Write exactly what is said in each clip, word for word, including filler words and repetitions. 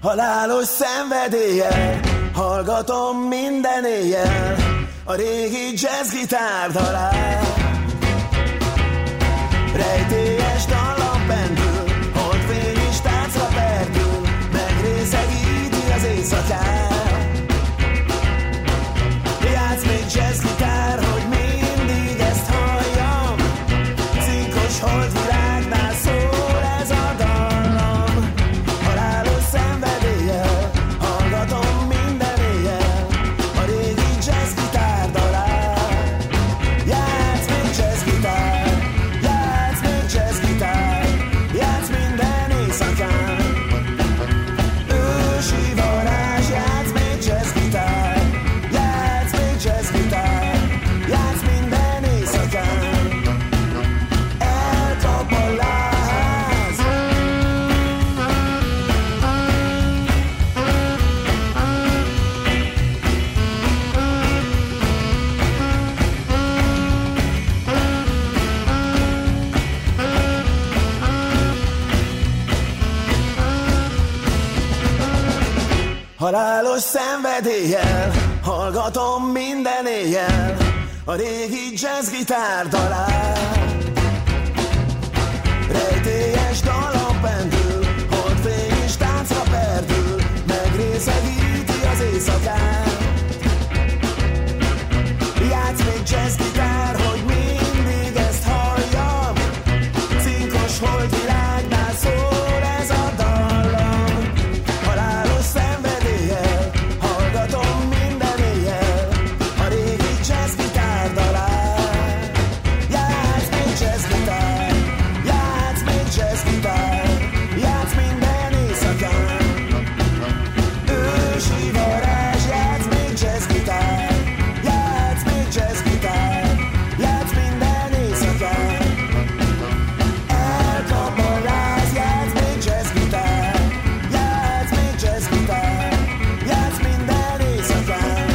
Halálos szenvedéllyel hallgatom minden éjjel a régi jazzgitár dalát. Rejtélyes dallam pendül, holdfény is táncra perdül, megrészegíti az éjszakát. Játsz még jazzgitár, hogy mindig ezt halljam, cinkos holdvirágnál szól ez a dallam. Halálos szenvedéllyel hallgatom minden éjjel a régi jazzgitár dalát. Játsz még jazzgitár, játsz még jazzgitár, játsz minden éjszakán. Ősi varázs, játsz még jazzgitár, játsz még jazzgitár, játsz minden éjszakán. Elkap a láz. Halálos szenvedéllyel hallgatom minden éjjel a régi jazzgitár dalát. Rejtélyes dallam pendül, holdfény is táncra perdül, megrészegíti az éjszakát. Játsz még jazzgitár, hogy mindig ezt halljam, cinkos holdvilágnál szól ez a dallam. Halálos szenvedéllyel hallgatom minden éjjel a régi jazzgitár dalát. Játsz még jazzgitár, játsz még jazzgitár, játsz minden éjszakán. Ősi varázs, játsz még jazzgitár, játsz még jazzgitár, játsz minden éjszakán. Elkap a láz, játsz még jazzgitár, játsz még jazzgitár, játsz minden éjszakán.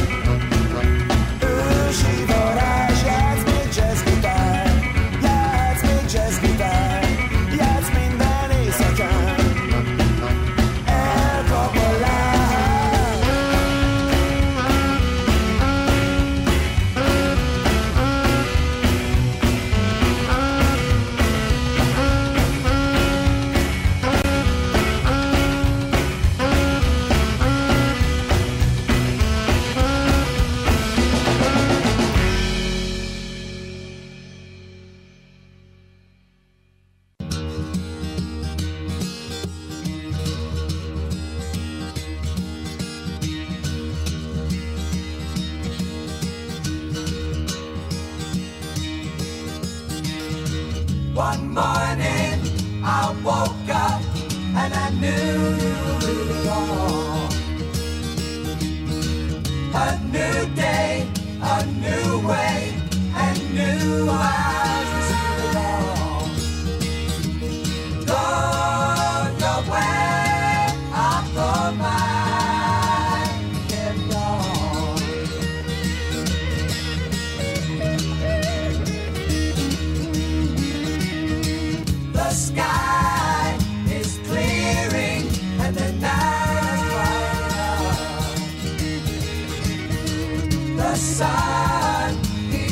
Ősi varázs, játsz még jazzgitár, játsz még jazzgitár, játsz minden éjszakán. Elkap a láz. One morning I woke up and I knew it all. A new day, a new way, and new eyes to see it all. Go your way, I'll go mine, get on. The sky is clearing and the night is bright. The sun, he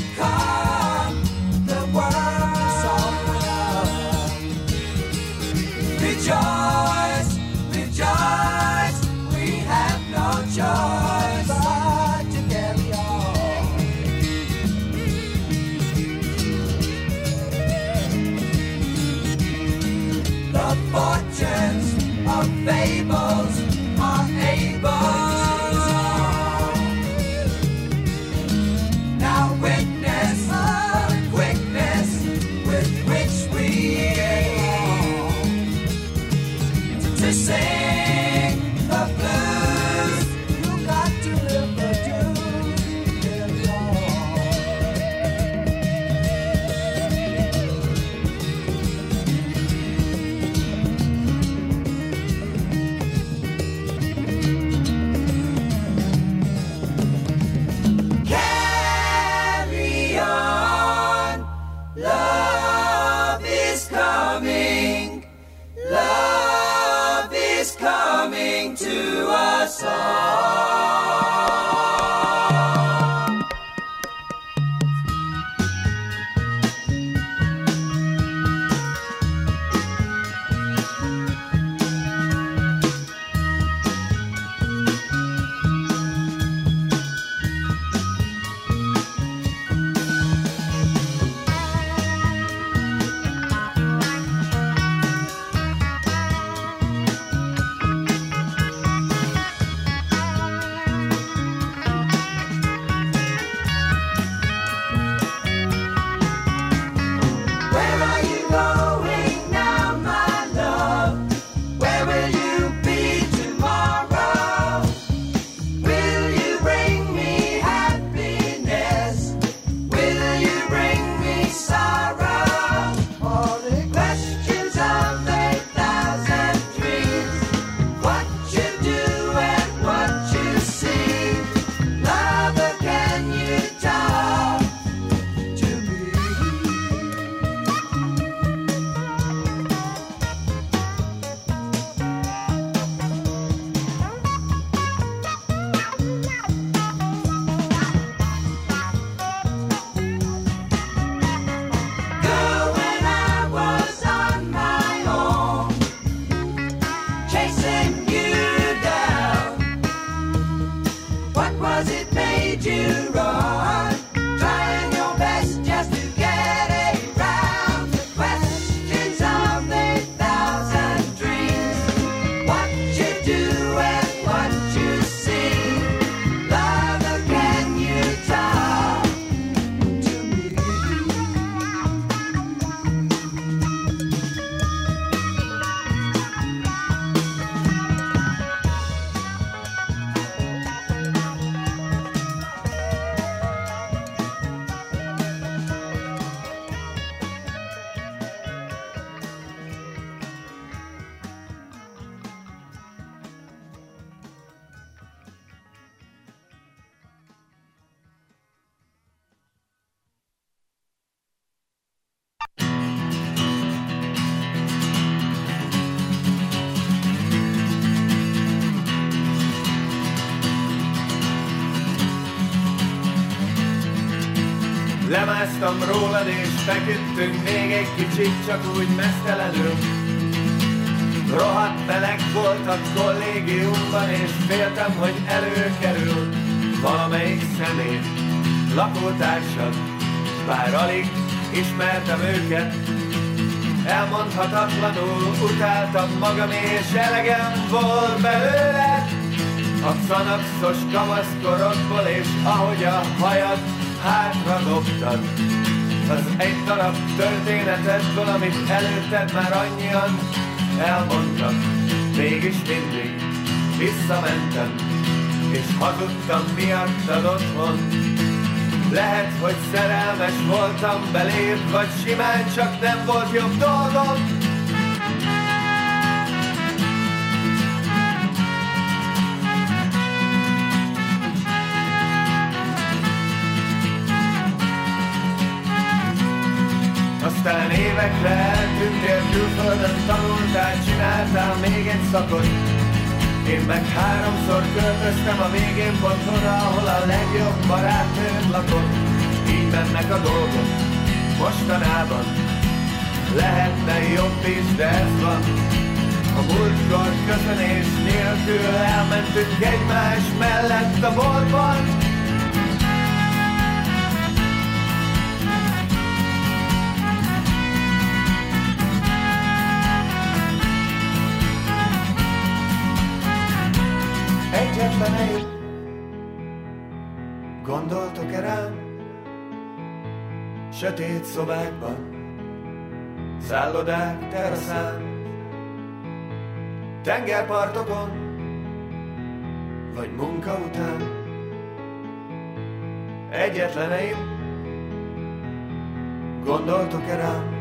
Lemásztam rólad és feküdtünk még egy kicsit, csak úgy mesztelenül. Rohadt meleg volt a kollégiumban, és féltem, hogy előkerül valamelyik személy, lakótársad, bár alig ismertem őket. Elmondhatatlanul utáltam magam, és elegem volt belőle a szanakszos kamaszkorodból, és ahogy a hajad hátra dobtad az egy darab történetedből, amit előtted már annyian elmondtak. Mégis mindig visszamentem, és hazudtam miattad otthon. Lehet, hogy szerelmes voltam beléd, vagy simán csak nem volt jobb dolgom. Aztán évekre eltűntél külföldön, tanultál, csináltál még egy szakot. Én meg háromszor költöztem a végén pont oda, ahol a legjobb barátnőd lakott. Így mennek a dolgok mostanában, lehetne jobb is, de ez van. A múltkor köszönés nélkül elmentünk egymás mellett a boltban. Egyetleneim, gondoltok-e rám? Sötét szobákban, szállodák teraszán, tengerpartokon, vagy munka után. Egyetleneim, gondoltok-e rám?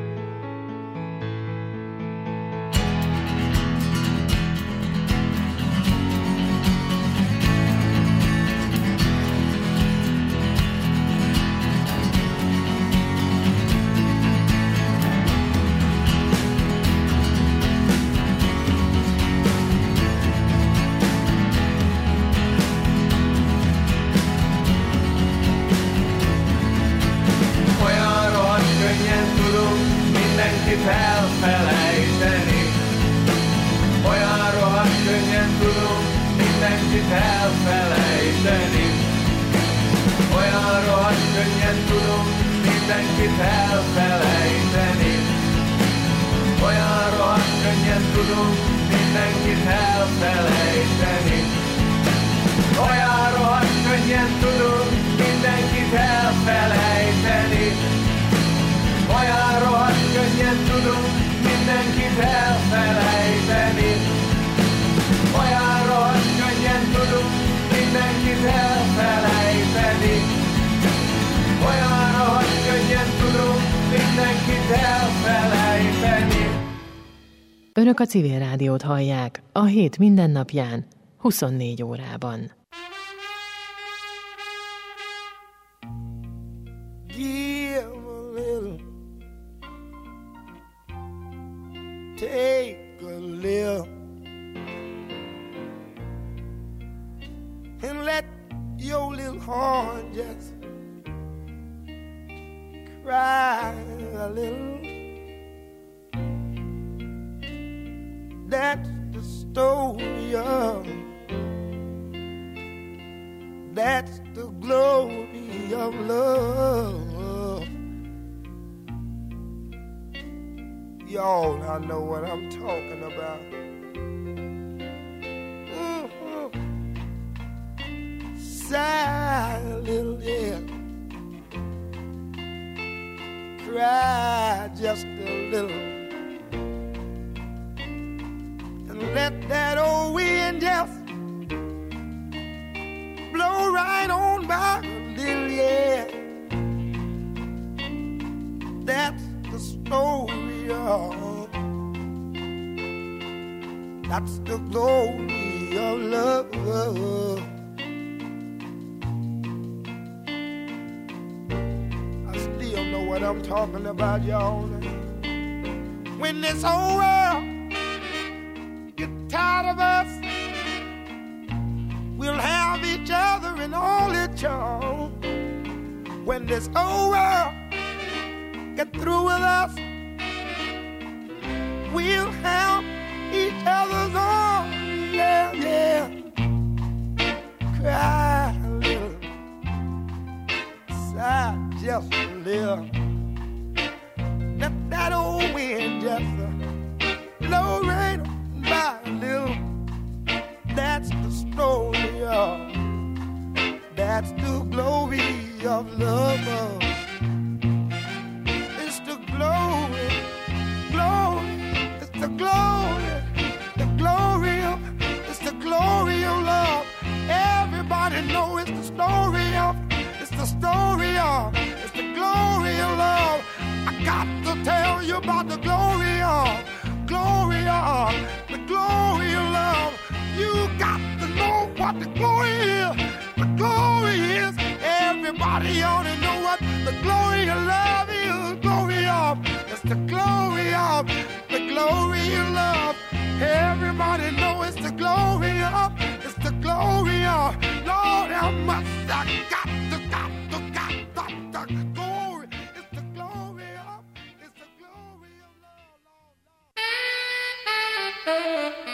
Elfelejteni. Olyan rohadt könnyen tudunk mindenkit elfelejteni. Olyan rohadt könnyen tudunk mindenkit elfelejteni. Olyan rohadt könnyen tudunk mindenkit elfelejteni. Olyan rohadt könnyen tudunk mindenkit elfelejteni. Olyan rohadt könnyen tudunk mindenkit elfelejteni. Olyan rohadt könnyen tudunk mindenkit elfelejteni. Olyan rohadt könnyen tudunk mindenkit elfelejteni. Önök a Civil Rádiót hallják a hét mindennapján, huszonnégy órában. Take a little and let your little heart just cry a little. That's the story of, that's the glory of love. Y'all, I know what I'm talking about. Mm-hmm. Sigh a little, yeah. Cry just a little. And let that old wind just blow right on by a little, yeah. That's the story. That's the glory of love. I still know what I'm talking about, y'all. When this whole world gets tired of us, we'll have each other and all it, y'all. when this old world get through with us, we'll have each other's arms. Yeah, yeah. Cry a little, sigh just a little. Let that old wind just blow right by a little. That's the story of, that's the glory of love. It's the glory, glory, it's the glory, the glory of, it's the glory of love. Everybody know it's the story of, it's the story of, it's the glory of love. I got to tell you about the glory of, glory of, the glory of love. You got to know what the glory is. The glory is. Everybody ought to know what the glory of love is. Glory of. It's the glory of. The glory of love. Everybody know it's the glory of. It's the glory of. Lord, how much I got to, got to, got to, got to, glory. It's the glory of. It's the glory of love. Lord, Lord.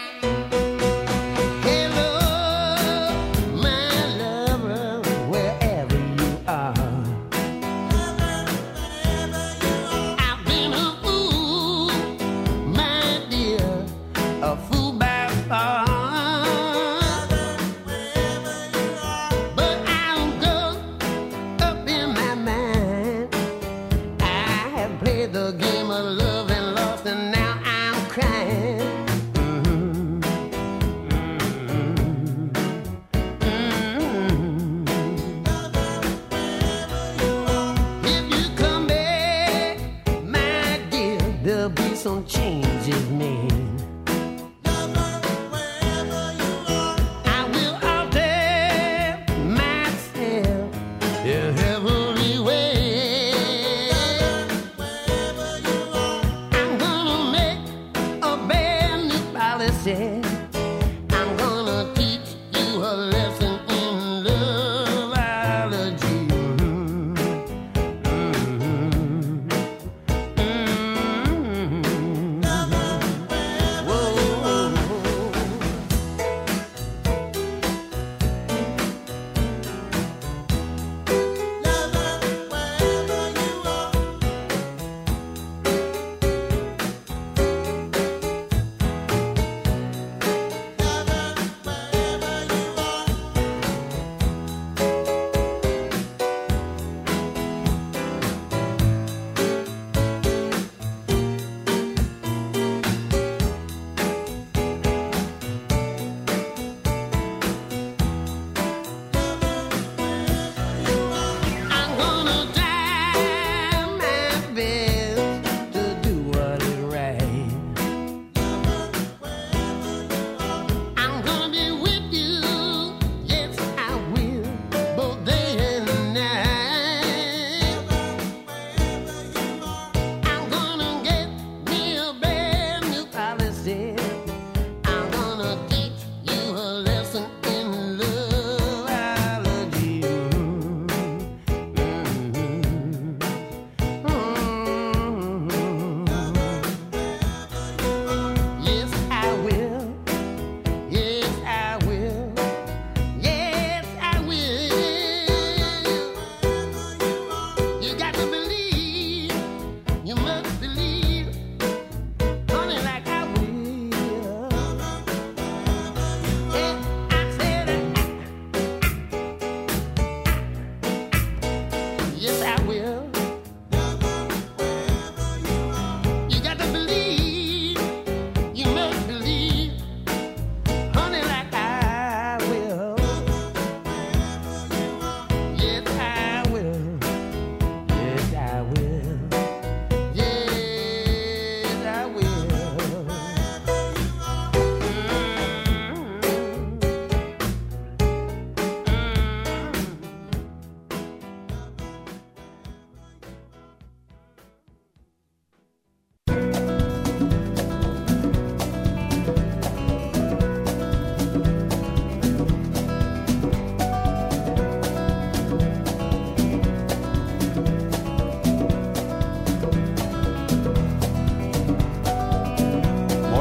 In every way.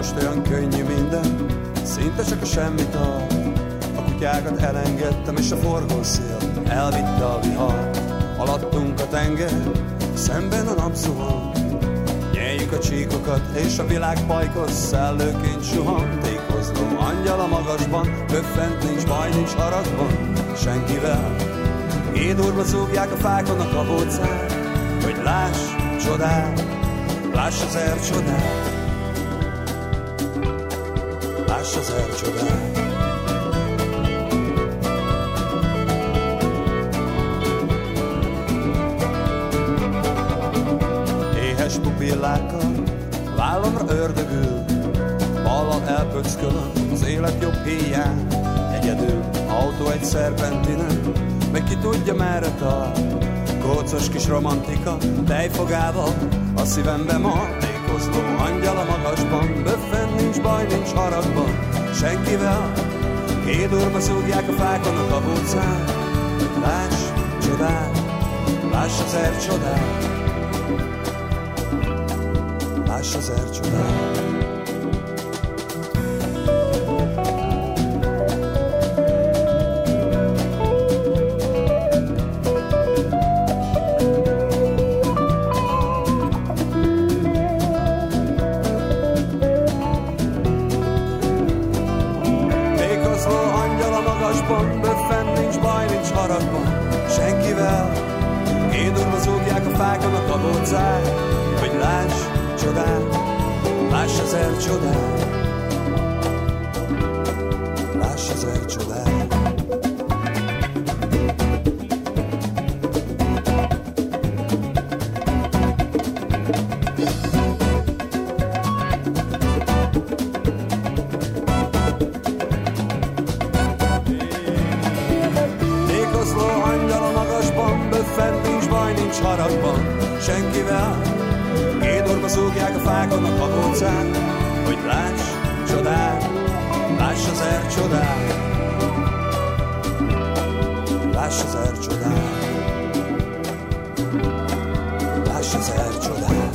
most olyan könnyű minden, szinte csak a semmit ad. A kutyákat elengedtem, és a forgószél elvitte a vihar. Alattunk a tenger, szemben a napszuhan. Nyeljük a csíkokat, és a világ pajkos szellőként suhan. Tékozló angyal a magasban, böffent, nincs baj, nincs haragban senkivel. Édurba zúgják a fákon a kabócát, hogy láss csodát, láss az ercsodát, láss az ercsodát. Éhes pupillákkal vállamra ördögül, ballal elpöckölöm az élet jobb híján. Egyedül autó egy szerpentinen, meg ki tudja merre tart. Kócos kis romantika tejfogával a szívembe ma. Tékozló angyal a magasban, böffen, nincs baj, nincs haragban senkivel. Kédurba szúgják a fákon a kabócán. Láss csodát, láss az ercsodát, láss az ercsodát. Böffen, nincs baj, nincs haragban senkivel. Kédurba zúgják a fákon a kabócát, hogy láss csodát, láss az ercsodát, láss az ercsodát. Haragban senkivel. Kédurba zúgják a fákon a kabócán, hogy láss csodát, láss az ercsodát, láss az ercsodát, láss az ercsodát.